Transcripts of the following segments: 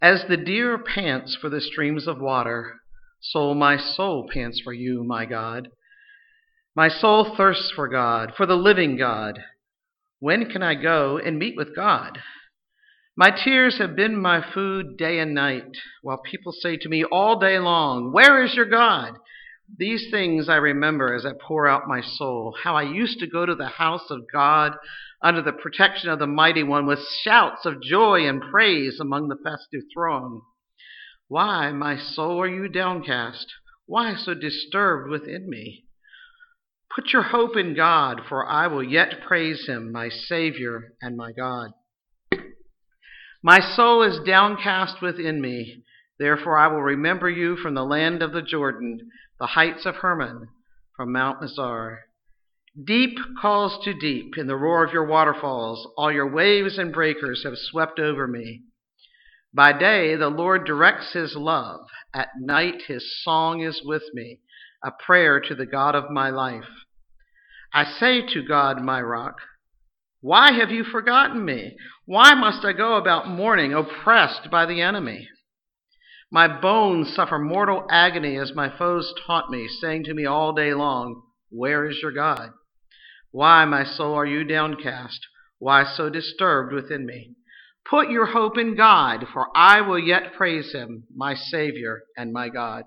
As the deer pants for the streams of water, so my soul pants for you, my God. My soul thirsts for God, for the living God. When can I go and meet with God? My tears have been my food day and night, while people say to me all day long, "Where is your God?" These things I remember as I pour out my soul, how I used to go to the house of God under the protection of the Mighty One with shouts of joy and praise among the festive throng. Why, my soul, are you downcast? Why so disturbed within me? Put your hope in God, for I will yet praise him, my Savior and my God. My soul is downcast within me. Therefore I will remember you from the land of the Jordan, the heights of Hermon, from Mount Mizar. Deep calls to deep in the roar of your waterfalls. All your waves and breakers have swept over me. By day the Lord directs his love. At night his song is with me, a prayer to the God of my life. I say to God, my rock, why have you forgotten me? Why must I go about mourning, oppressed by the enemy? My bones suffer mortal agony as my foes taunt me, saying to me all day long, "Where is your God?" Why, my soul, are you downcast? Why so disturbed within me? Put your hope in God, for I will yet praise him, my Savior and my God.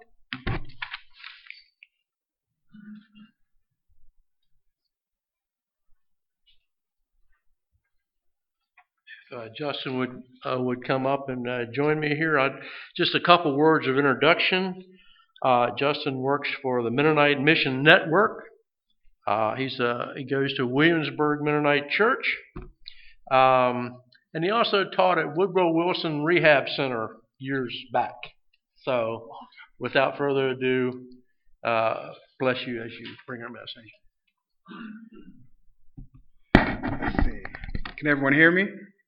Justin would come up and join me here. Just a couple words of introduction. Justin works for the Mennonite Mission Network. He goes to Williamsburg Mennonite Church, and he also taught at Woodrow Wilson Rehab Center years back. So, without further ado, bless you as you bring our message. Let's see. Can everyone hear me?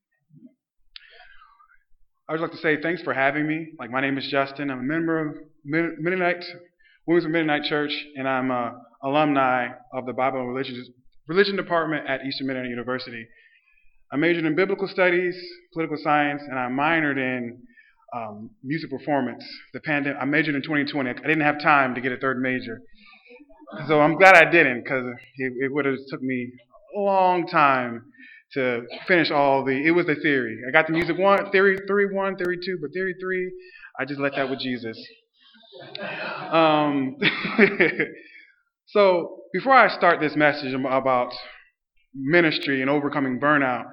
I would like to say thanks for having me. My name is Justin. I'm a member of Williamsburg Mennonite Church, and I'm an alumni of the Bible and Religion Department at Eastern Mennonite University. I majored in biblical studies, political science, and I minored in music performance. I majored in 2020. I didn't have time to get a third major, so I'm glad I didn't, because it would have took me a long time to finish it was the theory. I got the music theory 1, theory 2, but theory 3, I just left that with Jesus. So before I start this message about ministry and overcoming burnout,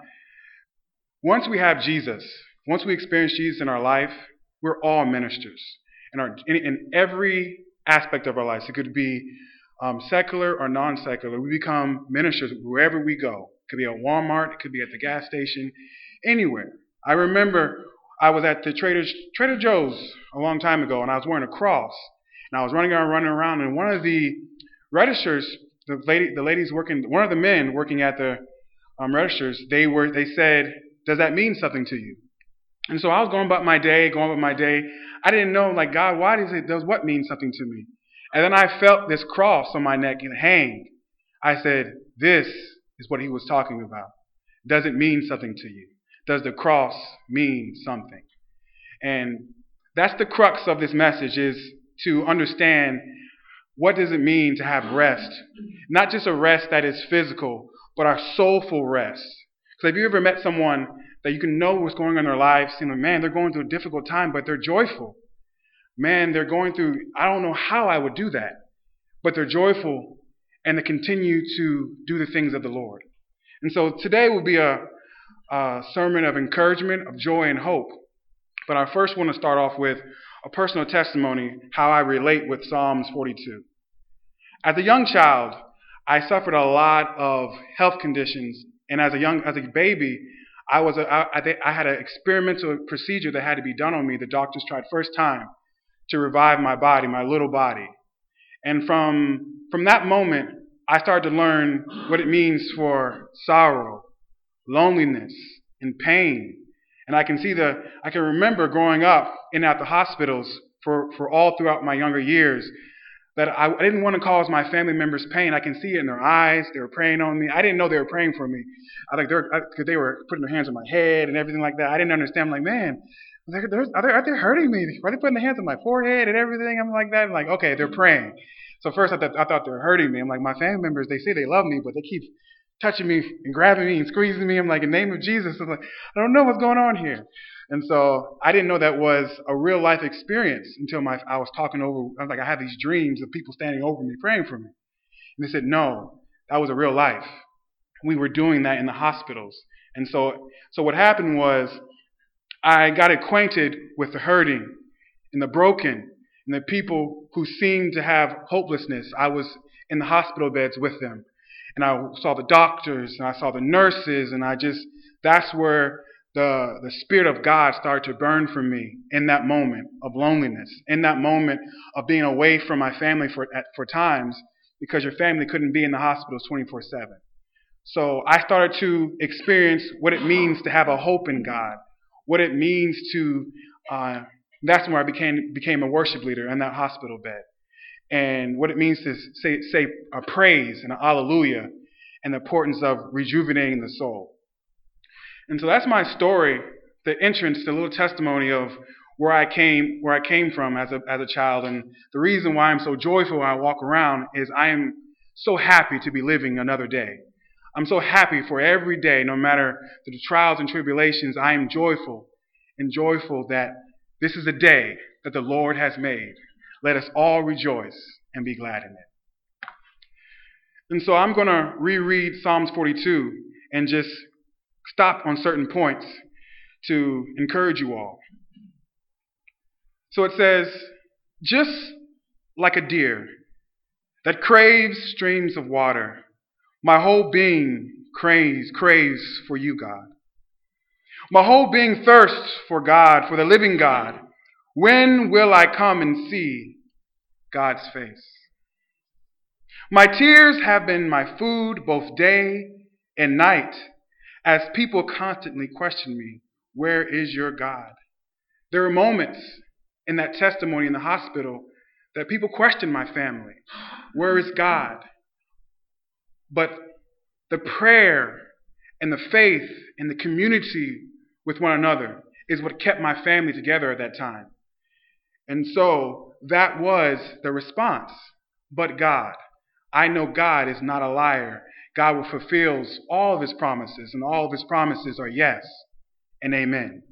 once we have Jesus, once we experience Jesus in our life, we're all ministers in every aspect of our lives. It could be secular or non-secular. We become ministers wherever we go. It could be at Walmart. It could be at the gas station, anywhere. I remember I was at the Trader Joe's a long time ago, and I was wearing a cross, and I was running around, and one of the registers, one of the men working at the registers, they said, "Does that mean something to you?" And so I was going about my day. I didn't know, God, why does what mean something to me? And then I felt this cross on my neck and hang. I said, this is what he was talking about. Does it mean something to you? Does the cross mean something? And that's the crux of this message, is to understand, what does it mean to have rest? Not just a rest that is physical, but our soulful rest. Because have you ever met someone that you can know what's going on in their lives, man, they're going through a difficult time, but they're joyful. Man, they're going through, I don't know how I would do that, but they're joyful and they continue to do the things of the Lord. And so today will be a sermon of encouragement, of joy and hope. But I first want to start off with a personal testimony, how I relate with Psalms 42. As a young child, I suffered a lot of health conditions, and as a baby, I had an experimental procedure that had to be done on me. The doctors tried first time to revive my body, my little body. And from that moment, I started to learn what it means for sorrow, loneliness, and pain. And I can remember growing up in and out the hospitals for all throughout my younger years, that I didn't want to cause my family members pain. I can see it in their eyes. They were praying on me. I didn't know they were praying for me. I think because they were putting their hands on my head and everything like that. I didn't understand. I'm like, man, like, are they hurting me? Are they putting their hands on my forehead and everything? I'm like that. I'm like, okay, they're praying. So first I thought they were hurting me. I'm like, my family members, they say they love me, but they keep touching me and grabbing me and squeezing me. I'm like, in the name of Jesus. I'm like, I don't know what's going on here. And so I didn't know that was a real life experience until I was talking over. I was like, I had these dreams of people standing over me, praying for me. And they said, no, that was a real life. We were doing that in the hospitals. And so what happened was I got acquainted with the hurting and the broken and the people who seemed to have hopelessness. I was in the hospital beds with them. And I saw the doctors and I saw the nurses, and that's where the Spirit of God started to burn for me in that moment of loneliness, in that moment of being away from my family for times, because your family couldn't be in the hospitals 24/7. So I started to experience what it means to have a hope in God, what it means to, that's where I became a worship leader in that hospital bed. And what it means to say a praise and a hallelujah, and the importance of rejuvenating the soul. And so that's my story, the entrance, the little testimony of where I came from as a child. And the reason why I'm so joyful when I walk around is I am so happy to be living another day. I'm so happy for every day, no matter the trials and tribulations. I am joyful that this is a day that the Lord has made. Let us all rejoice and be glad in it. And so I'm going to reread Psalms 42 and just stop on certain points to encourage you all. So it says, just like a deer that craves streams of water, my whole being craves for you, God. My whole being thirsts for God, for the living God. When will I come and see God's face? My tears have been my food both day and night, as people constantly question me, where is your God? There are moments in that testimony in the hospital that people question my family. Where is God? But the prayer and the faith and the community with one another is what kept my family together at that time. And so that was the response. But God. I know God is not a liar. God fulfills all of his promises, and all of his promises are yes and amen.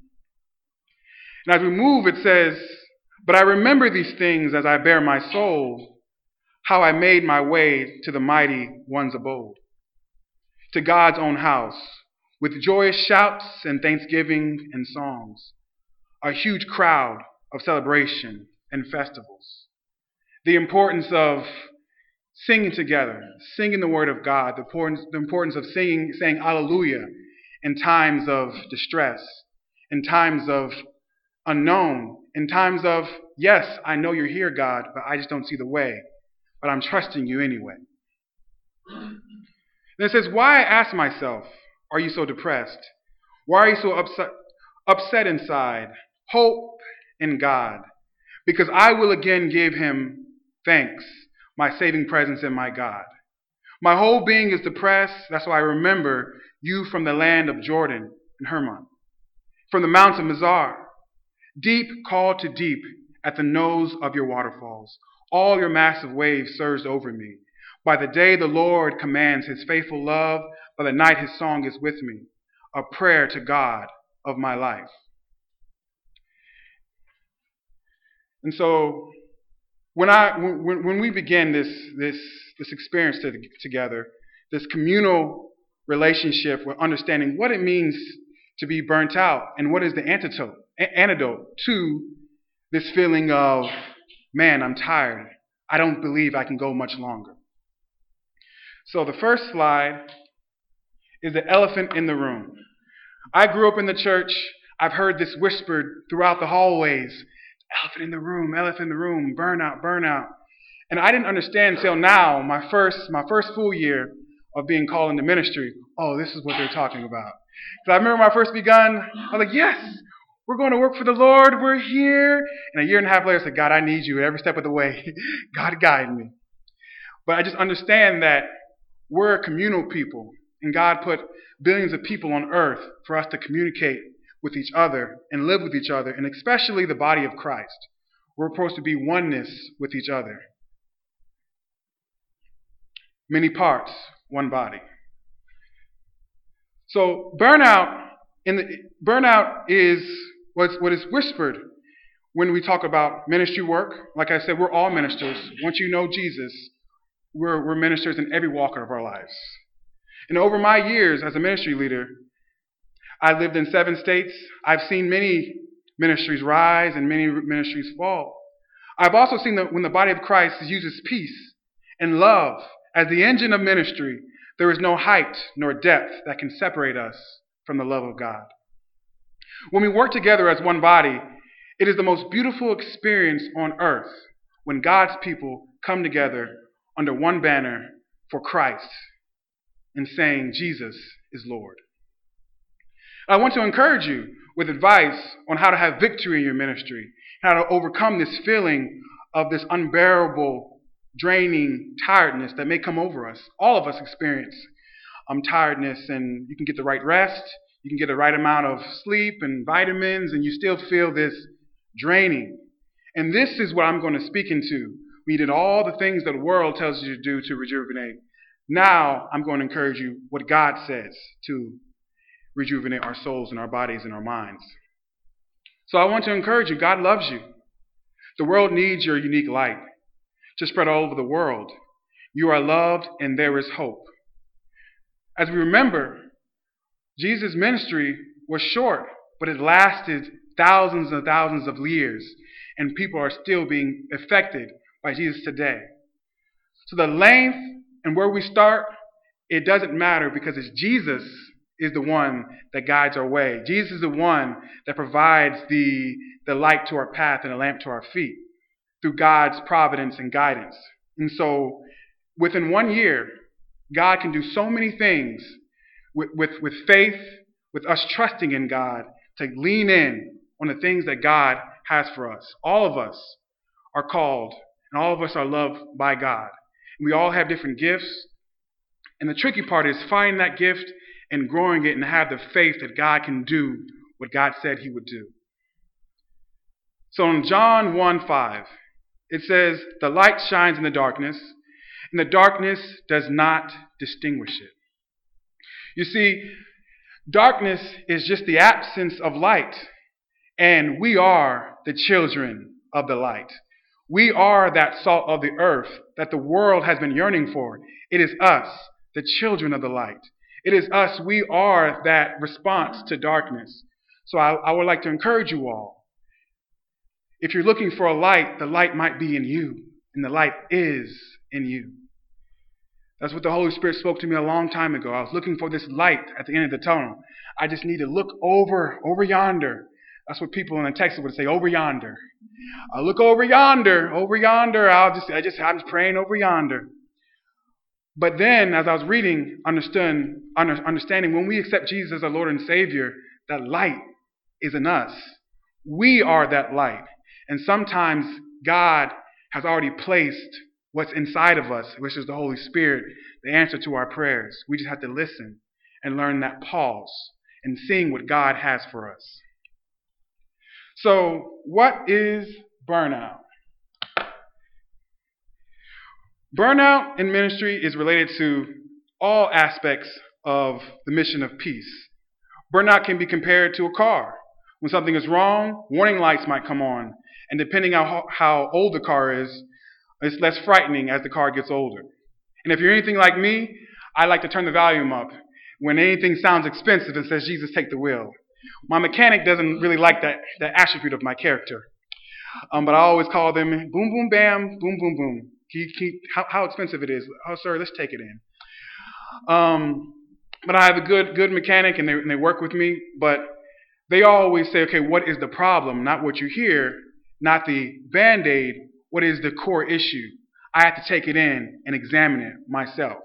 And as we move, it says, but I remember these things as I bear my soul, how I made my way to the mighty one's abode, to God's own house, with joyous shouts and thanksgiving and songs, a huge crowd of celebration and festivals. The importance of singing together, singing the word of God, the importance of saying hallelujah in times of distress, in times of unknown, in times of, yes, I know you're here, God, but I just don't see the way, but I'm trusting you anyway. Then it says, why, I ask myself, are you so depressed? Why are you so upset inside? Hope in God, because I will again give him thanks, my saving presence in my God. My whole being is depressed. That's why I remember you from the land of Jordan and Hermon, from the mounts of Mizar. Deep called to deep at the nose of your waterfalls. All your massive waves surged over me. By the day the Lord commands his faithful love. By the night his song is with me, a prayer to God of my life. And so when we begin this experience together, this communal relationship with understanding what it means to be burnt out and what is the antidote to this feeling of, man, I'm tired. I don't believe I can go much longer. So the first slide is the elephant in the room. I grew up in the church. I've heard this whispered throughout the hallways. Elephant in the room, burnout, burnout. And I didn't understand until now, my first full year of being called into ministry, oh, this is what they're talking about. Because I remember when I first begun, I was like, yes, we're going to work for the Lord, we're here. And a year and a half later, I said, God, I need you every step of the way. God, guide me. But I just understand that we're a communal people, and God put billions of people on earth for us to communicate with each other and live with each other, and especially the body of Christ. We're supposed to be oneness with each other. Many parts, one body. So burnout is what is whispered when we talk about ministry work. Like I said, we're all ministers. Once you know Jesus, we're ministers in every walk of our lives. And over my years as a ministry leader, I lived in 7 states. I've seen many ministries rise and many ministries fall. I've also seen that when the body of Christ uses peace and love as the engine of ministry, there is no height nor depth that can separate us from the love of God. When we work together as one body, it is the most beautiful experience on earth when God's people come together under one banner for Christ and saying Jesus is Lord. I want to encourage you with advice on how to have victory in your ministry, how to overcome this feeling of this unbearable, draining tiredness that may come over us. All of us experience tiredness, and you can get the right rest, you can get the right amount of sleep and vitamins, and you still feel this draining. And this is what I'm going to speak into. We did all the things that the world tells you to do to rejuvenate. Now I'm going to encourage you what God says to rejuvenate our souls and our bodies and our minds. So I want to encourage you. God loves you. The world needs your unique light to spread all over the world. You are loved and there is hope. As we remember, Jesus' ministry was short, but it lasted thousands and thousands of years, and people are still being affected by Jesus today. So the length and where we start, it doesn't matter, because it's Jesus is the one that guides our way. Jesus is the one that provides the light to our path and a lamp to our feet through God's providence and guidance. And so within 1 year, God can do so many things with faith, with us trusting in God to lean in on the things that God has for us. All of us are called, and all of us are loved by God. We all have different gifts, and the tricky part is finding that gift and growing it and have the faith that God can do what God said he would do. So in John 1:5, it says, "The light shines in the darkness, and the darkness does not distinguish it." You see, darkness is just the absence of light, and we are the children of the light. We are that salt of the earth that the world has been yearning for. It is us, the children of the light. It is us. We are that response to darkness. So I would like to encourage you all. If you're looking for a light, the light might be in you, and the light is in you. That's what the Holy Spirit spoke to me a long time ago. I was looking for this light at the end of the tunnel. I just need to look over yonder. That's what people in Texas would say, over yonder. I look over yonder. I'm just praying over yonder. But then, as I was reading, understanding, when we accept Jesus as our Lord and Savior, that light is in us. We are that light. And sometimes God has already placed what's inside of us, which is the Holy Spirit, the answer to our prayers. We just have to listen and learn that pause and seeing what God has for us. So, what is burnout? Burnout in ministry is related to all aspects of the mission of peace. Burnout can be compared to a car. When something is wrong, warning lights might come on, and depending on how old the car is, it's less frightening as the car gets older. And if you're anything like me, I like to turn the volume up when anything sounds expensive and says, "Jesus, take the wheel." My mechanic doesn't really like that attribute of my character. But I always call them boom, boom, bam, boom, boom, boom. How expensive it is. "Oh, sir, let's take it in." But I have a good mechanic, and they work with me. But they always say, okay, what is the problem? Not what you hear, not the Band-Aid. What is the core issue? I have to take it in and examine it myself.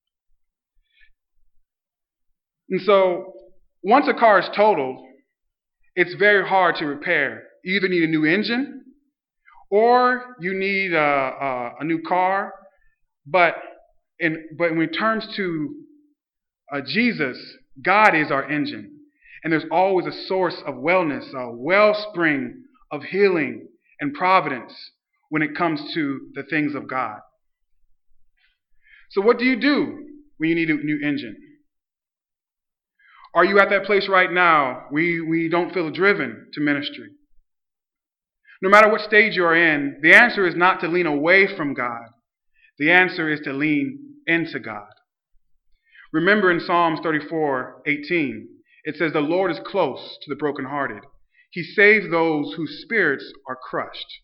And so once a car is totaled, it's very hard to repair. You either need a new engine or you need a new car. But when it comes to Jesus, God is our engine. And there's always a source of wellness, a wellspring of healing and providence when it comes to the things of God. So what do you do when you need a new engine? Are you at that place right now where you don't feel driven to ministry? No matter what stage you're in, the answer is not to lean away from God. The answer is to lean into God. Remember in Psalms 34:18, it says, "The Lord is close to the brokenhearted. He saves those whose spirits are crushed."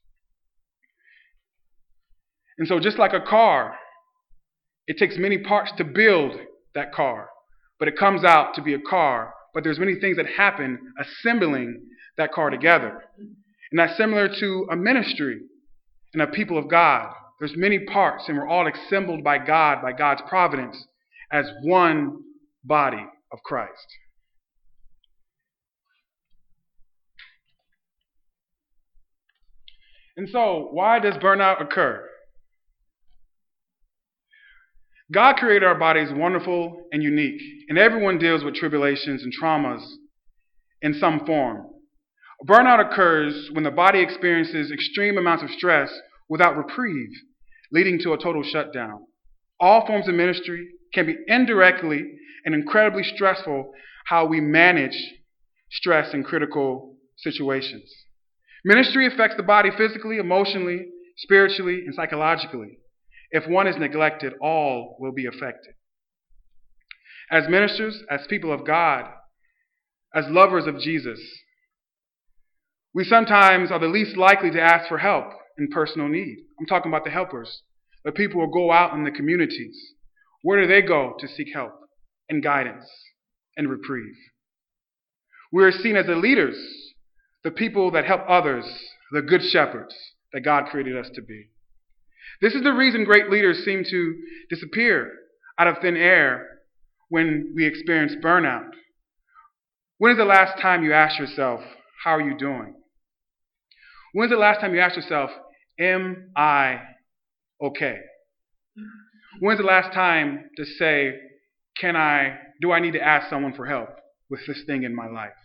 And so just like a car, it takes many parts to build that car, but it comes out to be a car. But there's many things that happen assembling that car together. And that's similar to a ministry and a people of God. There's many parts, and we're all assembled by God, by God's providence, as one body of Christ. And so, why does burnout occur? God created our bodies wonderful and unique, and everyone deals with tribulations and traumas in some form. Burnout occurs when the body experiences extreme amounts of stress without reprieve, leading to a total shutdown. All forms of ministry can be indirectly and incredibly stressful how we manage stress in critical situations. Ministry affects the body physically, emotionally, spiritually, and psychologically. If one is neglected, all will be affected. As ministers, as people of God, as lovers of Jesus, we sometimes are the least likely to ask for help in personal need. I'm talking about the helpers, the people who go out in the communities. Where do they go to seek help and guidance and reprieve? We are seen as the leaders, the people that help others, the good shepherds that God created us to be. This is the reason great leaders seem to disappear out of thin air when we experience burnout. When is the last time you asked yourself, how are you doing? When is the last time you asked yourself, am I okay? When is the last time to say, do I need to ask someone for help with this thing in my life?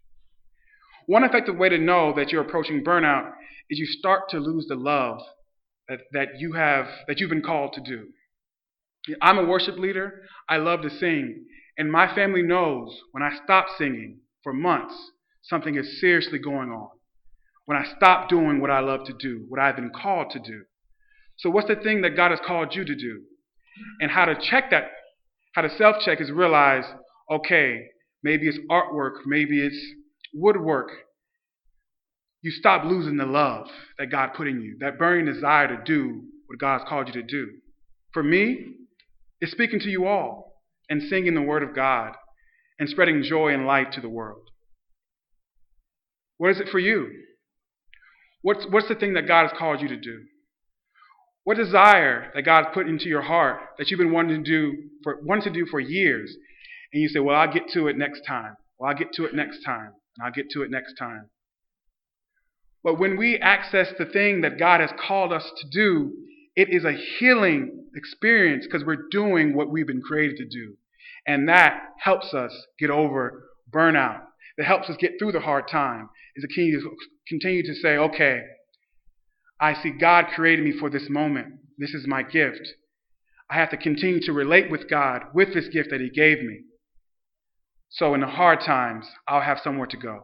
One effective way to know that you're approaching burnout is you start to lose the love that you've been called to do. I'm a worship leader. I love to sing. And my family knows when I stop singing for months, something is seriously going on. When I stop doing what I love to do, what I've been called to do. So what's the thing that God has called you to do? And how to check that, how to self-check is realize, okay, maybe it's artwork, maybe it's woodwork. You stop losing the love that God put in you, that burning desire to do what God's called you to do. For me, it's speaking to you all and singing the word of God and spreading joy and light to the world. What is it for you? What's the thing that God has called you to do? What desire that God's put into your heart that you've been wanting to do for years, and you say, well, I'll get to it next time. Well, I'll get to it next time. And I'll get to it next time. But when we access the thing that God has called us to do, it is a healing experience because we're doing what we've been created to do. And that helps us get over burnout. That helps us get through the hard time. Is to continue to say, okay, I see God created me for this moment. This is my gift. I have to continue to relate with God with this gift that He gave me. So in the hard times, I'll have somewhere to go.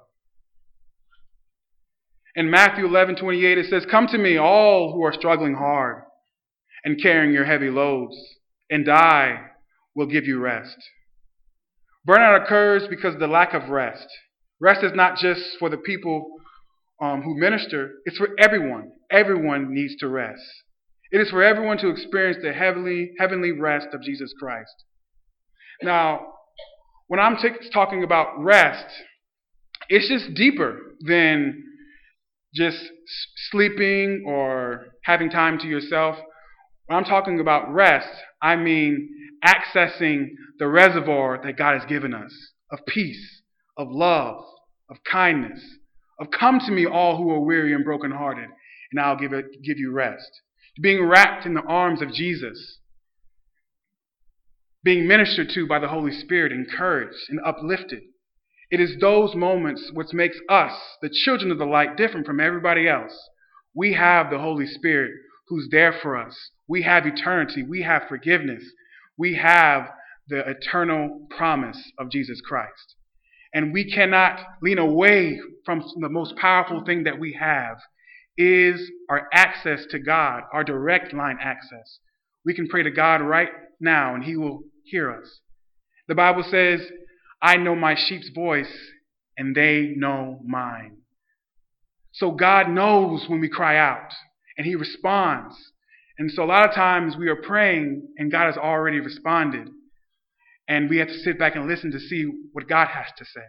In Matthew 11:28, it says, "Come to me, all who are struggling hard and carrying your heavy loads, and I will give you rest." Burnout occurs because of the lack of rest. Rest is not just for the people who minister. It's for everyone. Everyone needs to rest. It is for everyone to experience the heavenly rest of Jesus Christ. Now, when I'm talking about rest, it's just deeper than just sleeping or having time to yourself. When I'm talking about rest, I mean accessing the reservoir that God has given us of peace, of love, of kindness, of come to me all who are weary and brokenhearted, and I'll give you rest. Being wrapped in the arms of Jesus, being ministered to by the Holy Spirit, encouraged and uplifted, It is those moments which makes us, the children of the light, different from everybody else. We have the Holy Spirit who's there for us. We have eternity. We have forgiveness. We have the eternal promise of Jesus Christ. And we cannot lean away from the most powerful thing that we have is our access to God, our direct line access. We can pray to God right now and he will hear us. The Bible says, I know my sheep's voice and they know mine. So God knows when we cry out and he responds. And so a lot of times we are praying and God has already responded. And we have to sit back and listen to see what God has to say.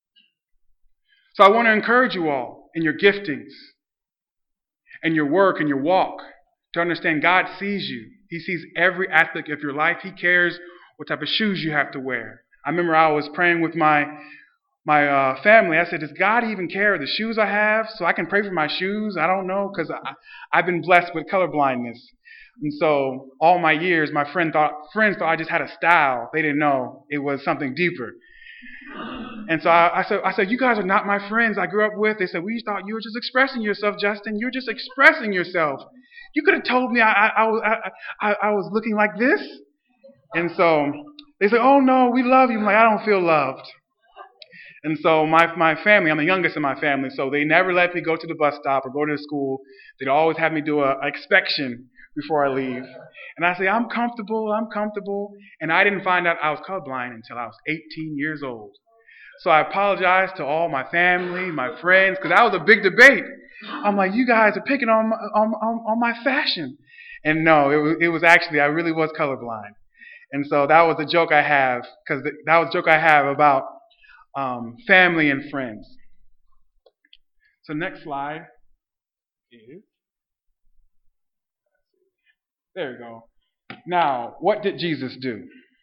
So I want to encourage you all in your giftings and your work and your walk to understand God sees you. He sees every aspect of your life. He cares what type of shoes you have to wear. I remember I was praying with my family. I said, does God even care the shoes I have so I can pray for my shoes? I don't know, because I've been blessed with color blindness. And so all my years, my friends thought I just had a style. They didn't know it was something deeper. And so I said, you guys are not my friends I grew up with. They said, we thought you were just expressing yourself, Justin. You're just expressing yourself. You could have told me I was looking like this. And so they said, oh no, we love you. I'm like, I don't feel loved. And so my family, I'm the youngest in my family, so they never let me go to the bus stop or go to the school. They'd always have me do an inspection before I leave. And I say, I'm comfortable. And I didn't find out I was colorblind until I was 18 years old. So I apologize to all my family, my friends, because that was a big debate. I'm like, you guys are picking on my fashion. And no, it was actually, I really was colorblind. And so that was a joke I have, because that was a joke I have about family and friends. So next slide is, there we go. Now, what did Jesus do?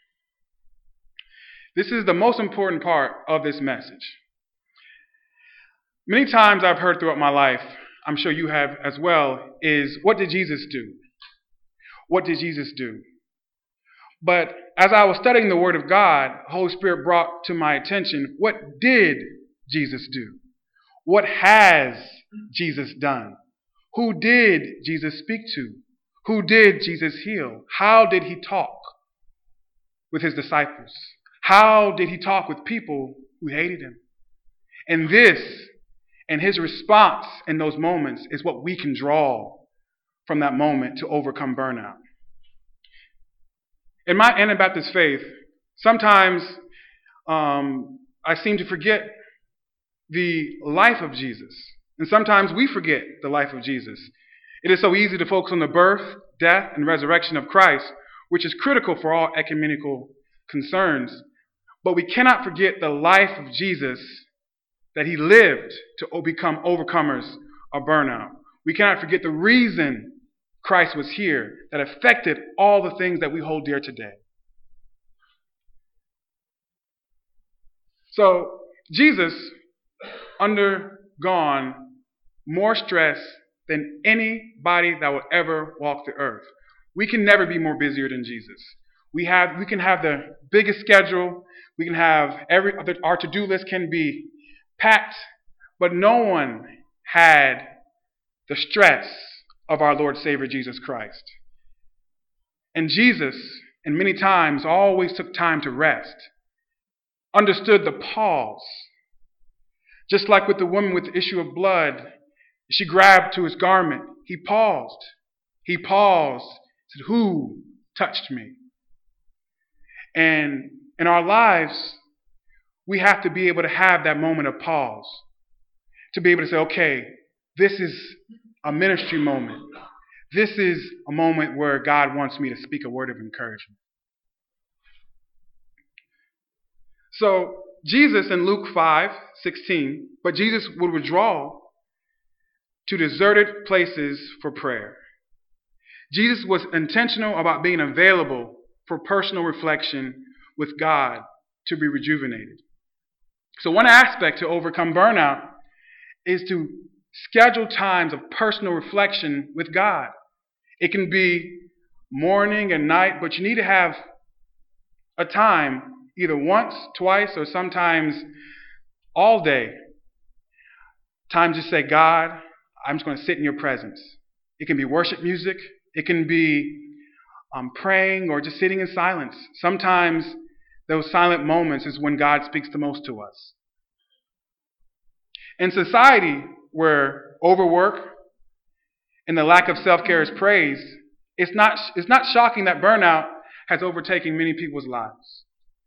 This is the most important part of this message. Many times I've heard throughout my life, I'm sure you have as well, is what did Jesus do? What did Jesus do? But as I was studying the Word of God, the Holy Spirit brought to my attention, what did Jesus do? What has Jesus done? Who did Jesus speak to? Who did Jesus heal? How did he talk with his disciples? How did he talk with people who hated him? And this, and his response in those moments, is what we can draw from that moment to overcome burnout. In my Anabaptist faith, sometimes I seem to forget the life of Jesus. And sometimes we forget the life of Jesus. It is so easy to focus on the birth, death, and resurrection of Christ, which is critical for all ecumenical concerns. But we cannot forget the life of Jesus, that he lived to become overcomers of burnout. We cannot forget the reason Christ was here that affected all the things that we hold dear today. So Jesus undergone more stress than anybody that will ever walk the earth. We can never be more busier than Jesus. We can have the biggest schedule. We can have our to-do list can be packed, but no one had the stress of our Lord Savior Jesus Christ. And Jesus, and many times, always took time to rest, understood the pause. Just like with the woman with the issue of blood, she grabbed to his garment. He paused. Said, who touched me? And in our lives, we have to be able to have that moment of pause. To be able to say, okay, this is a ministry moment. This is a moment where God wants me to speak a word of encouragement. So Jesus in Luke 5:16, but Jesus would withdraw to deserted places for prayer. Jesus was intentional about being available for personal reflection with God to be rejuvenated. So one aspect to overcome burnout is to schedule times of personal reflection with God. It can be morning and night, but you need to have a time either once, twice, or sometimes all day. Time to just say, God, I'm just going to sit in your presence. It can be worship music. It can be praying or just sitting in silence. Sometimes those silent moments is when God speaks the most to us. In society where overwork and the lack of self-care is praised, it's not shocking that burnout has overtaken many people's lives.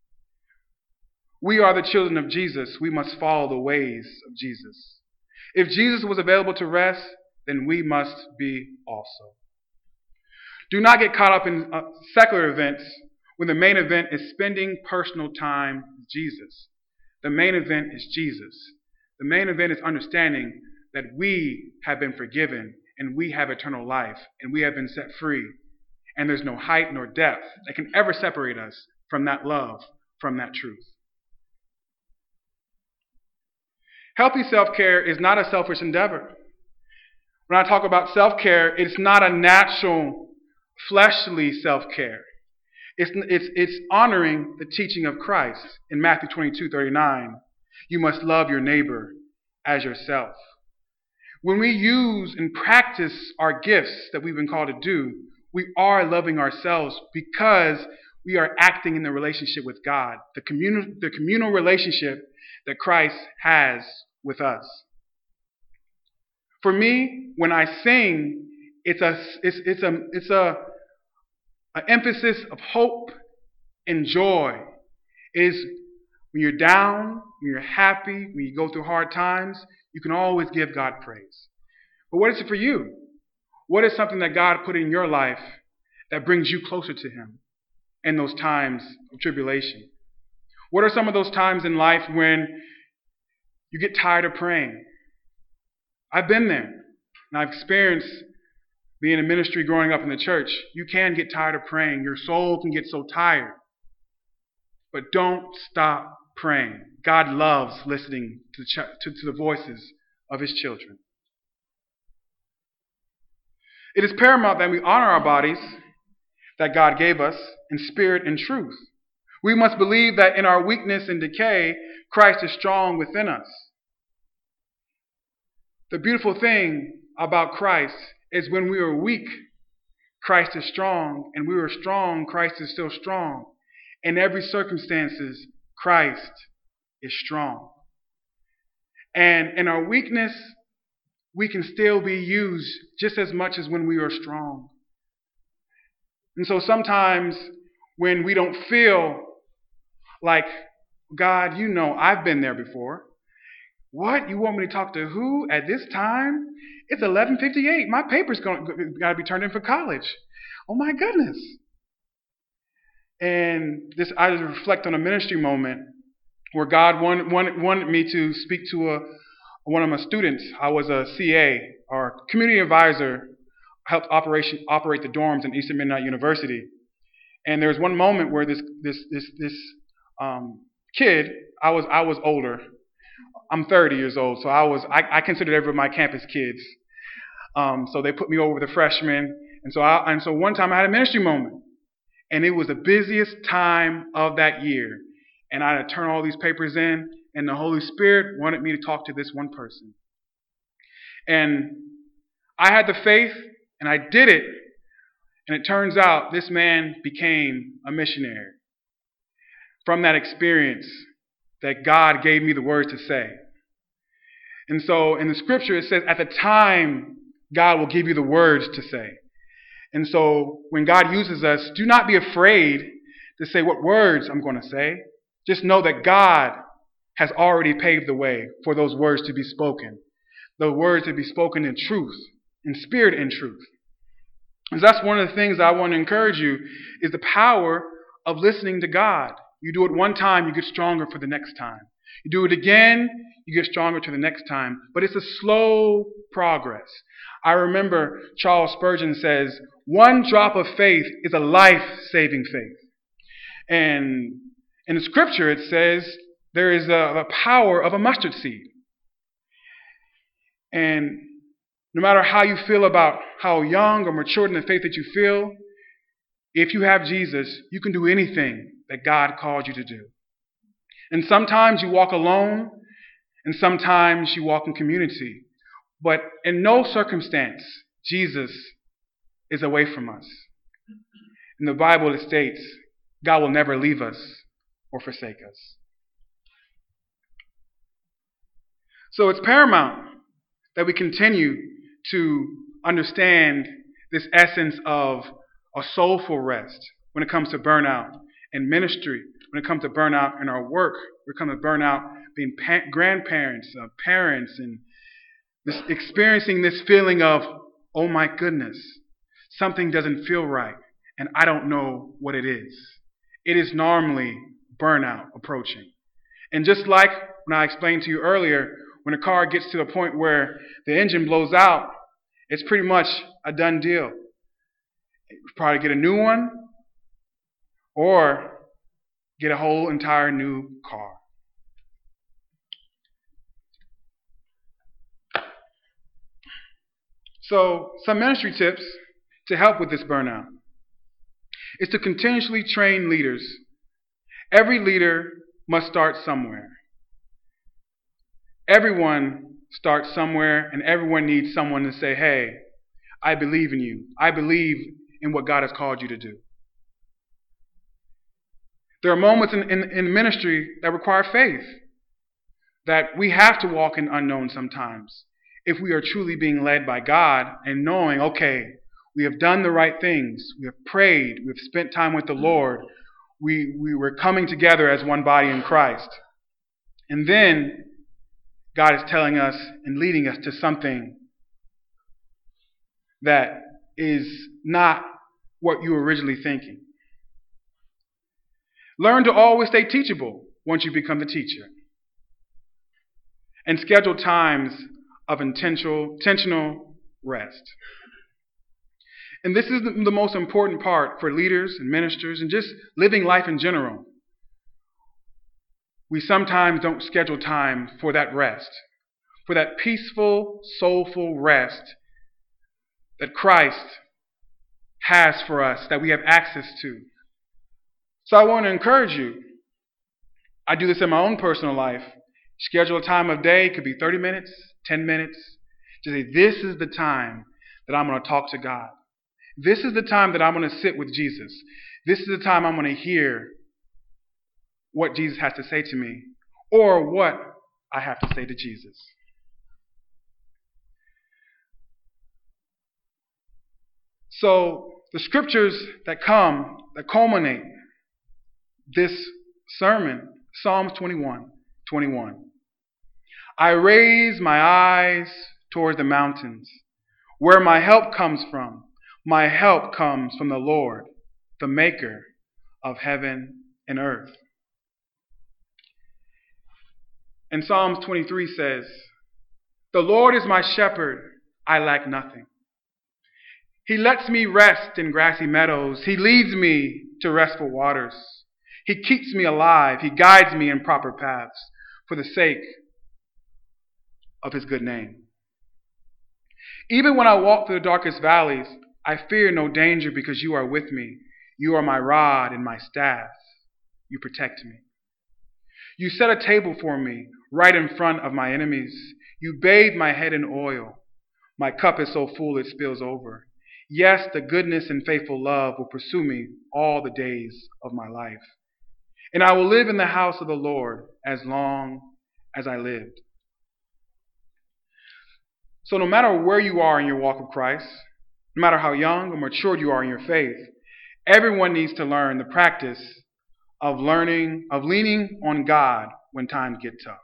We are the children of Jesus. We must follow the ways of Jesus. If Jesus was available to rest, then we must be also. Do not get caught up in secular events when the main event is spending personal time with Jesus. The main event is Jesus. The main event is understanding that we have been forgiven and we have eternal life and we have been set free. And there's no height nor depth that can ever separate us from that love, from that truth. Healthy self-care is not a selfish endeavor. When I talk about self-care, it's not a natural, fleshly self-care. It's honoring the teaching of Christ in Matthew 22:39. You must love your neighbor as yourself. When we use and practice our gifts that we've been called to do, we are loving ourselves because we are acting in the relationship with God, the communal relationship that Christ has with us. For me, when I sing, it's an emphasis of hope and joy. It is when you're down, when you're happy, when you go through hard times, you can always give God praise. But what is it for you? What is something that God put in your life that brings you closer to Him in those times of tribulation? What are some of those times in life when you get tired of praying? I've been there, and I've experienced being in ministry growing up in the church. You can get tired of praying. Your soul can get so tired. But don't stop praying. God loves listening to the voices of His children. It is paramount that we honor our bodies that God gave us in spirit and truth. We must believe that in our weakness and decay, Christ is strong within us. The beautiful thing about Christ is when we are weak, Christ is strong, and we are strong, Christ is still strong. In every circumstances, Christ is strong. And in our weakness, we can still be used just as much as when we are strong. And so sometimes when we don't feel like, God, you know, I've been there before. What? You want me to talk to who at this time? It's 11:58. My paper's got to be turned in for college. Oh my goodness. And I just reflect on a ministry moment where God wanted me to speak to one of my students. I was a CA, or community advisor, helped operate the dorms in Eastern Mennonite University. And there was one moment where this kid, I was older. I'm 30 years old, so I considered everyone my campus kids. So they put me over the freshmen, and so one time I had a ministry moment, and it was the busiest time of that year, and I had to turn all these papers in, and the Holy Spirit wanted me to talk to this one person, and I had the faith, and I did it, and it turns out this man became a missionary. From that experience, that God gave me the words to say. And so in the scripture it says, at the time, God will give you the words to say. And so when God uses us, do not be afraid to say what words I'm going to say. Just know that God has already paved the way for those words to be spoken. The words to be spoken in truth, in spirit and truth. And that's one of the things I want to encourage you, is the power of listening to God. You do it one time, you get stronger for the next time. You do it again, you get stronger to the next time. But it's a slow progress. I remember Charles Spurgeon says, one drop of faith is a life-saving faith. And in the scripture it says there is the power of a mustard seed. And no matter how you feel about how young or matured in the faith that you feel, if you have Jesus, you can do anything that God called you to do. And sometimes you walk alone, And sometimes you walk in community. But in no circumstance, Jesus is away from us. In the Bible, it states, God will never leave us or forsake us. So it's paramount that we continue to understand this essence of a soulful rest when it comes to burnout in ministry, when it comes to burnout in our work, when it comes to burnout being grandparents, parents, and experiencing this feeling of, oh my goodness, something doesn't feel right, and I don't know what it is. It is normally burnout approaching. And just like when I explained to you earlier, when a car gets to the point where the engine blows out, it's pretty much a done deal. You probably get a new one or get a whole entire new car. So some ministry tips to help with this burnout is to continuously train leaders. Every leader must start somewhere. Everyone starts somewhere, and everyone needs someone to say, hey, I believe in you. I believe in what God has called you to do. There are moments in ministry that require faith, that we have to walk in unknown sometimes if we are truly being led by God and knowing, okay, we have done the right things. We have prayed. We've spent time with the Lord. We were coming together as one body in Christ. And then God is telling us and leading us to something that is not what you were originally thinking. Learn to always stay teachable once you become the teacher. And schedule times of intentional rest. And this is the most important part for leaders and ministers and just living life in general. We sometimes don't schedule time for that rest, for that peaceful, soulful rest that Christ has for us, that we have access to. So I want to encourage you. I do this in my own personal life. Schedule a time of day. It could be 30 minutes, 10 minutes. To say, this is the time that I'm going to talk to God. This is the time that I'm going to sit with Jesus. This is the time I'm going to hear what Jesus has to say to me, or what I have to say to Jesus. So the scriptures that culminate this sermon, Psalms 21:21. I raise my eyes towards the mountains, where my help comes from. My help comes from the Lord, the maker of heaven and earth. And Psalms 23 says, the Lord is my shepherd, I lack nothing. He lets me rest in grassy meadows. He leads me to restful waters. He keeps me alive. He guides me in proper paths for the sake of his good name. Even when I walk through the darkest valleys, I fear no danger because you are with me. You are my rod and my staff. You protect me. You set a table for me right in front of my enemies. You bathe my head in oil. My cup is so full it spills over. Yes, the goodness and faithful love will pursue me all the days of my life. And I will live in the house of the Lord as long as I lived. So no matter where you are in your walk with Christ, no matter how young or matured you are in your faith, everyone needs to learn the practice of leaning on God when times get tough.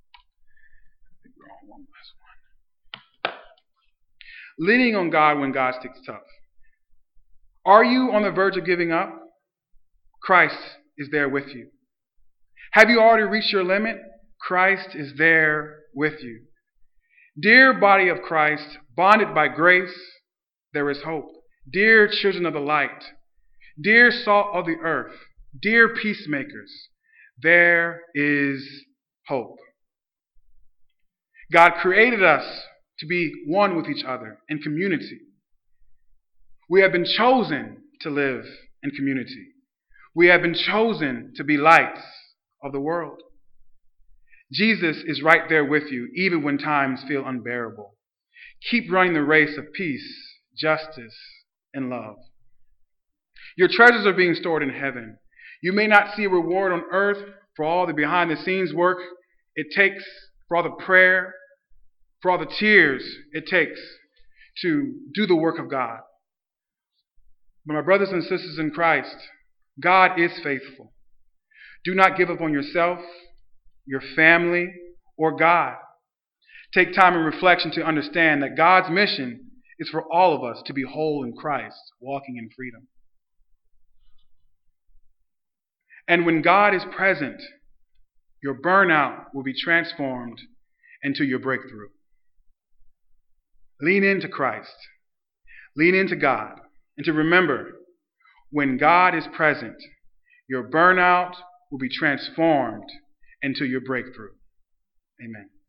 Leaning on God when God gets tough. Are you on the verge of giving up? Christ is there with you. Have you already reached your limit? Christ is there with you. Dear body of Christ, bonded by grace, there is hope. Dear children of the light, dear salt of the earth, dear peacemakers, there is hope. God created us to be one with each other in community. We have been chosen to live in community. We have been chosen to be lights of the world. Jesus is right there with you, even when times feel unbearable. Keep running the race of peace, justice, and love. Your treasures are being stored in heaven. You may not see a reward on earth for all the behind-the-scenes work it takes, for all the prayer, for all the tears it takes to do the work of God. But my brothers and sisters in Christ, God is faithful. Do not give up on yourself, your family, or God. Take time and reflection to understand that God's mission is for all of us to be whole in Christ, walking in freedom. And when God is present, your burnout will be transformed into your breakthrough. Lean into Christ. Lean into God. And to remember, when God is present, your burnout will be transformed into your breakthrough. Amen.